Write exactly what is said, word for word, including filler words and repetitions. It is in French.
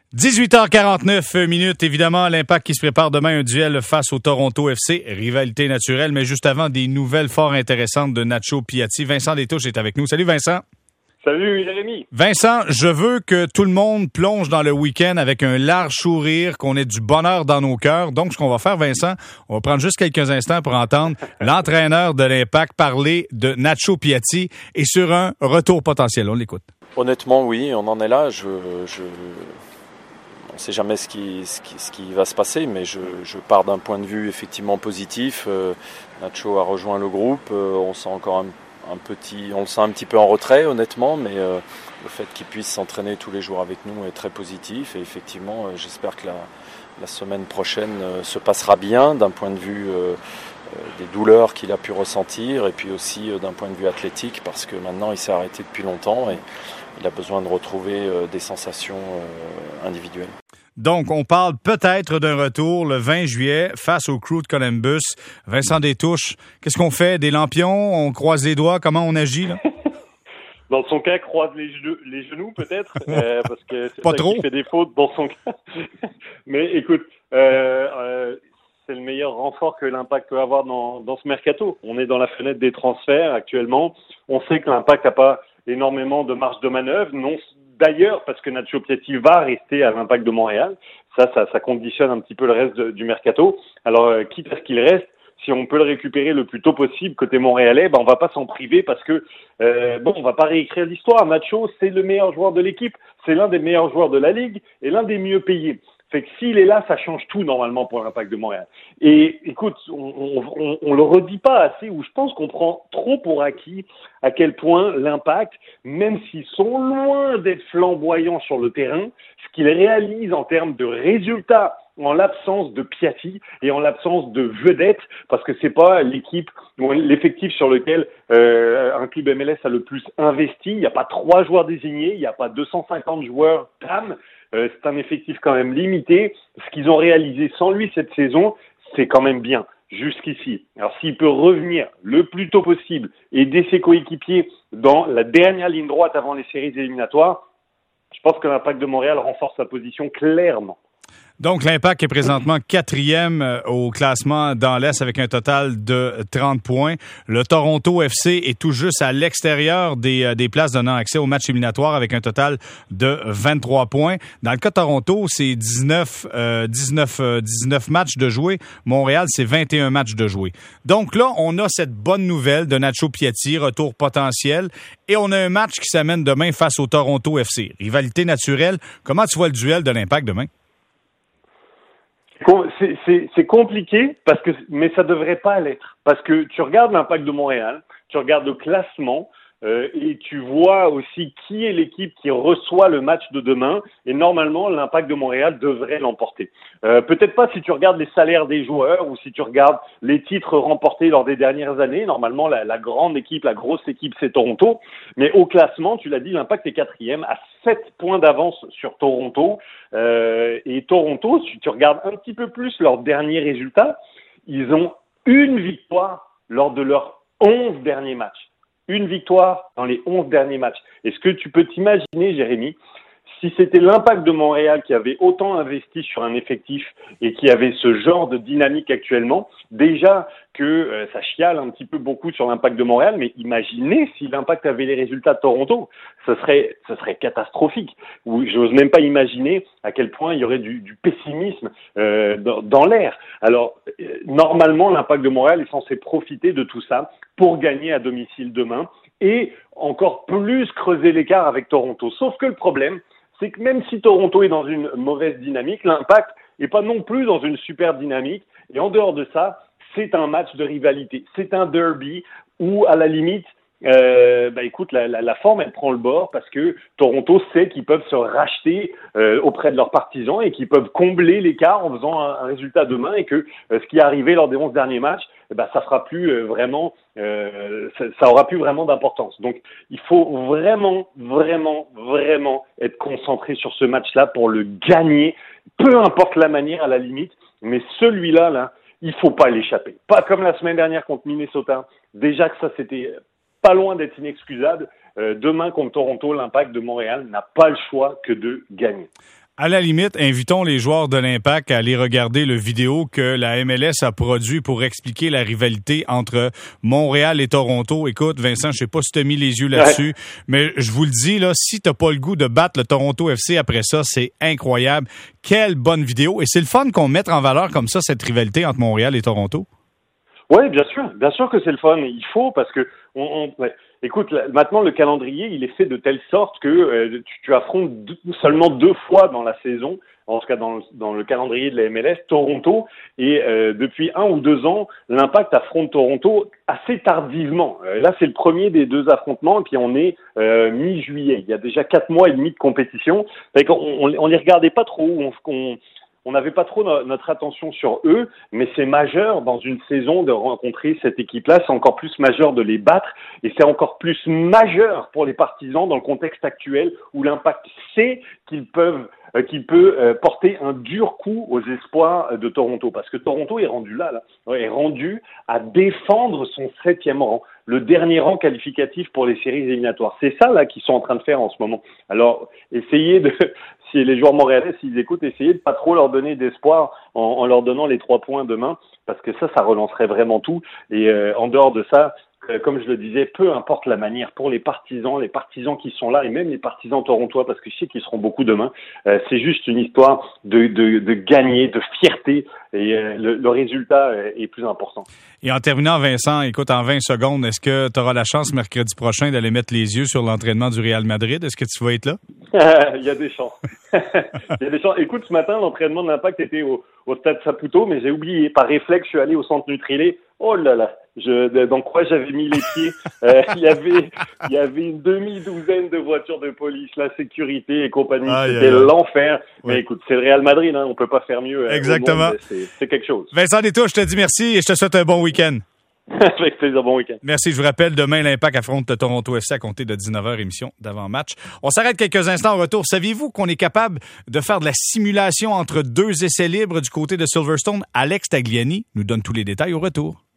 dix-huit heures quarante-neuf minutes, évidemment, l'Impact qui se prépare demain un duel face au Toronto F C, rivalité naturelle, mais juste avant, des nouvelles fort intéressantes de Nacho Piatti. Vincent Détouche est avec nous. Salut Vincent. Salut Jérémy. Vincent, je veux que tout le monde plonge dans le week-end avec un large sourire, qu'on ait du bonheur dans nos cœurs. Donc, ce qu'on va faire, Vincent, on va prendre juste quelques instants pour entendre l'entraîneur de l'Impact parler de Nacho Piatti et sur un retour potentiel. On l'écoute. Honnêtement, oui, on en est là. Je... je... On ne sait jamais ce qui, ce, qui, ce qui va se passer, mais je, je pars d'un point de vue effectivement positif. Euh, Nacho a rejoint le groupe, euh, on sent encore un, un petit, on le sent un petit peu en retrait, honnêtement, mais euh, le fait qu'il puisse s'entraîner tous les jours avec nous est très positif. Et effectivement, euh, j'espère que la, la semaine prochaine euh, se passera bien d'un point de vue euh, euh, des douleurs qu'il a pu ressentir, et puis aussi euh, d'un point de vue athlétique, parce que maintenant il s'est arrêté depuis longtemps et il a besoin de retrouver euh, des sensations euh, individuelles. Donc, on parle peut-être d'un retour le vingt juillet face au Crew de Columbus. Vincent Détouche, qu'est-ce qu'on fait? Des lampions? On croise les doigts? Comment on agit, là? Dans son cas, croise les, genoux, les genoux peut-être, euh, parce que c'est Pas ça trop. qui fait des fautes dans son cas. Mais écoute, euh, euh, c'est le meilleur renfort que l'Impact peut avoir dans, dans ce mercato. On est dans la fenêtre des transferts actuellement. On sait que l'Impact n'a pas énormément de marge de manœuvre. Non, d'ailleurs, parce que Nacho Piatti va rester à l'Impact de Montréal. Ça, ça, ça conditionne un petit peu le reste de, du mercato. Alors, euh, quitte à ce qu'il reste, si on peut le récupérer le plus tôt possible côté montréalais, ben on va pas s'en priver parce que euh, bon, on va pas réécrire l'histoire. Nacho, c'est le meilleur joueur de l'équipe, c'est l'un des meilleurs joueurs de la ligue et l'un des mieux payés. Fait que s'il est là, ça change tout normalement pour l'Impact de Montréal. Et écoute, on, on, on le redit pas assez, ou je pense qu'on prend trop pour acquis à quel point l'Impact, même s'ils sont loin d'être flamboyants sur le terrain, ce qu'ils réalisent en termes de résultats en l'absence de Piatti et en l'absence de vedettes, parce que c'est pas l'équipe, l'effectif sur lequel euh, un club M L S a le plus investi. Il n'y a pas trois joueurs désignés, il n'y a pas deux cent cinquante joueurs T A M. Euh, c'est un effectif quand même limité. Ce qu'ils ont réalisé sans lui cette saison, c'est quand même bien jusqu'ici. Alors s'il peut revenir le plus tôt possible, aider ses coéquipiers dans la dernière ligne droite avant les séries éliminatoires, je pense que l'Impact de Montréal renforce sa position clairement. Donc, l'Impact est présentement quatrième au classement dans l'Est avec un total de trente points. Le Toronto F C est tout juste à l'extérieur des, des places donnant accès au match éliminatoire avec un total de vingt-trois points. Dans le cas de Toronto, c'est dix-neuf, euh, dix-neuf, euh, dix-neuf matchs de jouer. Montréal, c'est vingt et un matchs de jouer. Donc là, on a cette bonne nouvelle de Nacho Piatti, retour potentiel, et on a un match qui s'amène demain face au Toronto F C. Rivalité naturelle. Comment tu vois le duel de l'Impact demain? C'est, c'est, c'est compliqué, parce que, mais ça devrait pas l'être. Parce que tu regardes l'Impact de Montréal, tu regardes le classement, euh, et tu vois aussi qui est l'équipe qui reçoit le match de demain, et normalement, l'Impact de Montréal devrait l'emporter. Euh, peut-être pas si tu regardes les salaires des joueurs, ou si tu regardes les titres remportés lors des dernières années. Normalement, la, la grande équipe, la grosse équipe, c'est Toronto. Mais au classement, tu l'as dit, l'Impact est quatrième, à sept points d'avance sur Toronto. Euh, et Toronto, si tu regardes un petit peu plus leurs derniers résultats, ils ont une victoire lors de leurs onze derniers matchs. Une victoire dans les onze derniers matchs. Est-ce que tu peux t'imaginer, Jérémy, si c'était l'Impact de Montréal qui avait autant investi sur un effectif et qui avait ce genre de dynamique actuellement, déjà que euh, ça chiale un petit peu beaucoup sur l'Impact de Montréal, mais imaginez si l'Impact avait les résultats de Toronto, ce serait, ce serait catastrophique. Ou j'ose même pas imaginer à quel point il y aurait du, du pessimisme euh, dans, dans l'air. Alors, euh, normalement, l'Impact de Montréal est censé profiter de tout ça pour gagner à domicile demain et encore plus creuser l'écart avec Toronto. Sauf que le problème, c'est que même si Toronto est dans une mauvaise dynamique, l'Impact n'est pas non plus dans une super dynamique. Et en dehors de ça, c'est un match de rivalité. C'est un derby où, à la limite, euh, bah écoute, la, la, la forme, elle prend le bord parce que Toronto sait qu'ils peuvent se racheter euh, auprès de leurs partisans et qu'ils peuvent combler l'écart en faisant un, un résultat demain et que euh, ce qui est arrivé lors des onze derniers matchs, bah, ça sera plus euh, vraiment, euh, ça, ça aura plus vraiment d'importance. Donc, il faut vraiment, vraiment, vraiment être concentré sur ce match-là pour le gagner, peu importe la manière à la limite, mais celui-là, là, il faut pas l'échapper. Pas comme la semaine dernière contre Minnesota. Déjà que ça, c'était pas loin d'être inexcusable. Euh, demain, contre Toronto, l'Impact de Montréal n'a pas le choix que de gagner. À la limite, invitons les joueurs de l'Impact à aller regarder le vidéo que la M L S a produit pour expliquer la rivalité entre Montréal et Toronto. Écoute, Vincent, je sais pas si tu as mis les yeux là-dessus, ouais. mais je vous le dis, là, si t'as pas le goût de battre le Toronto F C après ça, c'est incroyable. Quelle bonne vidéo. Et c'est le fun qu'on mette en valeur comme ça cette rivalité entre Montréal et Toronto. Oui, bien sûr. Bien sûr que c'est le fun. Il faut parce que... on, on ouais. Écoute, maintenant, le calendrier, il est fait de telle sorte que euh, tu, tu affrontes deux, seulement deux fois dans la saison, en tout cas dans le, dans le calendrier de la M L S, Toronto. Et euh, depuis un ou deux ans, l'Impact affronte Toronto assez tardivement. Euh, là, c'est le premier des deux affrontements, et puis on est euh, mi-juillet. Il y a déjà quatre mois et demi de compétition. Fait qu'on, on, on les regardait pas trop. On, on, On n'avait pas trop no- notre attention sur eux, mais c'est majeur dans une saison de rencontrer cette équipe-là. C'est encore plus majeur de les battre et c'est encore plus majeur pour les partisans dans le contexte actuel où l'Impact sait qu'ils peuvent, euh, qu'il peut euh, porter un dur coup aux espoirs de Toronto. Parce que Toronto est rendu là, là, est rendu à défendre son septième rang, le dernier rang qualificatif pour les séries éliminatoires. C'est ça là qu'ils sont en train de faire en ce moment. Alors, essayez de... Si les joueurs montréalais, s'ils écoutent, essayez de pas trop leur donner d'espoir en, en leur donnant les trois points demain, parce que ça, ça relancerait vraiment tout. Et euh, en dehors de ça, euh, comme je le disais, peu importe la manière, pour les partisans, les partisans qui sont là, et même les partisans torontois, parce que je sais qu'ils seront beaucoup demain, euh, c'est juste une histoire de, de, de gagner, de fierté, et euh, le, le résultat est plus important. Et en terminant, Vincent, écoute, en vingt secondes, est-ce que tu auras la chance mercredi prochain d'aller mettre les yeux sur l'entraînement du Real Madrid? Est-ce que tu vas être là? Il y a des chances. Il y a des chances. Écoute, ce matin, l'entraînement de l'Impact était au, au stade Saputo, mais j'ai oublié. Par réflexe, je suis allé au centre Nutrilé. Oh là là, je, dans quoi j'avais mis les pieds. Euh, il y avait, il y avait une demi-douzaine de voitures de police, la sécurité et compagnie. Aïe, C'était aïe, l'enfer. Oui. Mais écoute, c'est le Real Madrid, hein, on peut pas faire mieux. Exactement. C'est, c'est quelque chose. Vincent Détour, je te dis merci et je te souhaite un bon week-end. Avec plaisir, bon week-end. Merci, je vous rappelle, demain, l'Impact affronte le Toronto F C à compter de dix-neuf heures, émission d'avant-match. On s'arrête quelques instants au retour. Saviez-vous qu'on est capable de faire de la simulation entre deux essais libres du côté de Silverstone? Alex Tagliani nous donne tous les détails au retour.